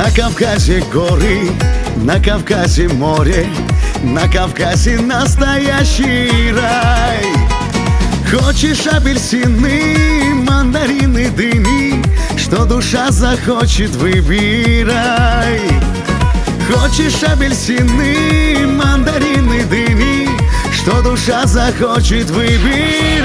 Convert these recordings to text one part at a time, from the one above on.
На Кавказе горы, на Кавказе море, на Кавказе настоящий рай. Хочешь апельсины, мандарины, дыни, что душа захочет, выбирай. Хочешь апельсины, мандарины, дыни, что душа захочет, выбирай.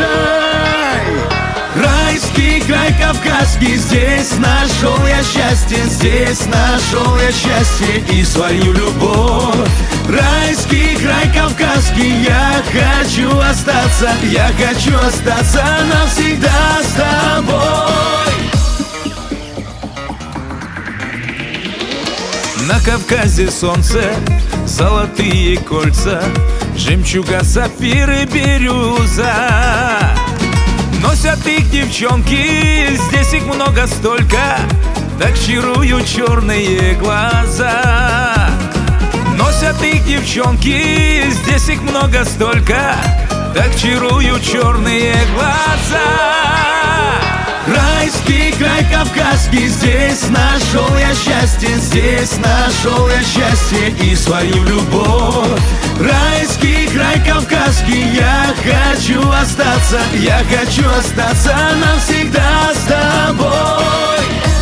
Райский край кавказский, здесь нашел я счастье, здесь нашел я счастье и свою любовь. Райский край кавказский, я хочу остаться навсегда с тобой. На Кавказе солнце, золотые кольца, жемчуга, сапфиры, бирюза. Носят их девчонки, здесь их много столько, так чаруют черные глаза. Носят их девчонки, здесь их много столько, так чаруют черные глаза. Райский край кавказский, здесь нашел я счастье, здесь нашел я счастье и свою любовь. Райский край кавказский, я хочу остаться навсегда с тобой.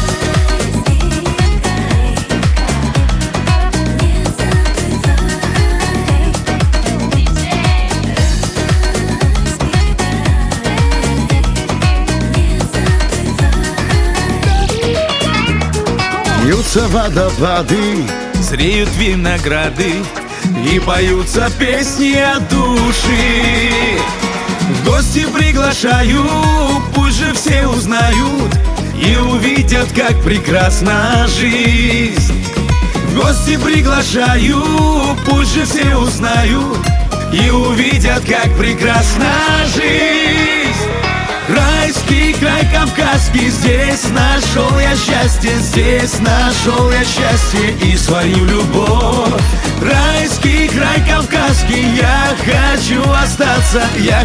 Льются водопады, зреют винограды, и поются песни от души. в гости приглашаю, пусть же все узнают и увидят, как прекрасна жизнь. В гости приглашаю, пусть же все узнают и увидят, как прекрасна жизнь. Райский край кавказский, здесь нашел я счастье, здесь нашел я счастье и свою любовь. Райский край кавказский, я хочу остаться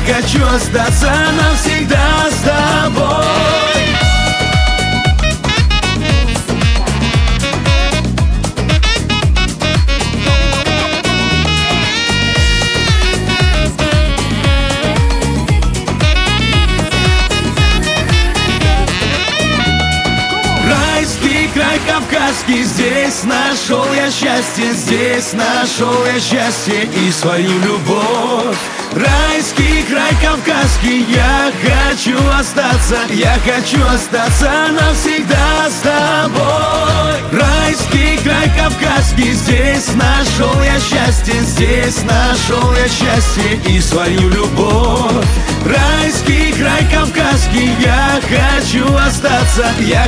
навсегда с тобой. Кавказский, здесь нашел я счастье, здесь нашел я счастье и свою любовь. Райский край кавказский, я хочу остаться навсегда с тобой. Райский край кавказский, здесь нашел я счастье, здесь нашел я счастье и свою любовь. Райский край кавказский, я хочу остаться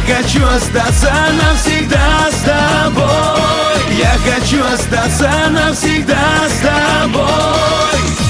навсегда с тобой. Я хочу остаться навсегда с тобой.